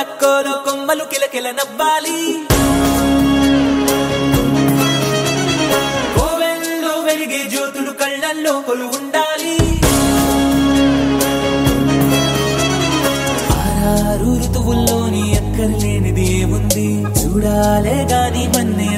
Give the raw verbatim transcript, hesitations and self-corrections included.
నక్కోలో కొమ్మలు కిలకిల నవ్వాలి కోవెల్లో వెలిగే జ్యోతులు కళ్ళల్లో కొలు ఉండాలి ఆరు ఋతువుల్లోని ఎక్కర్లేనిది ఏముంది చూడాలే గాని మన్నే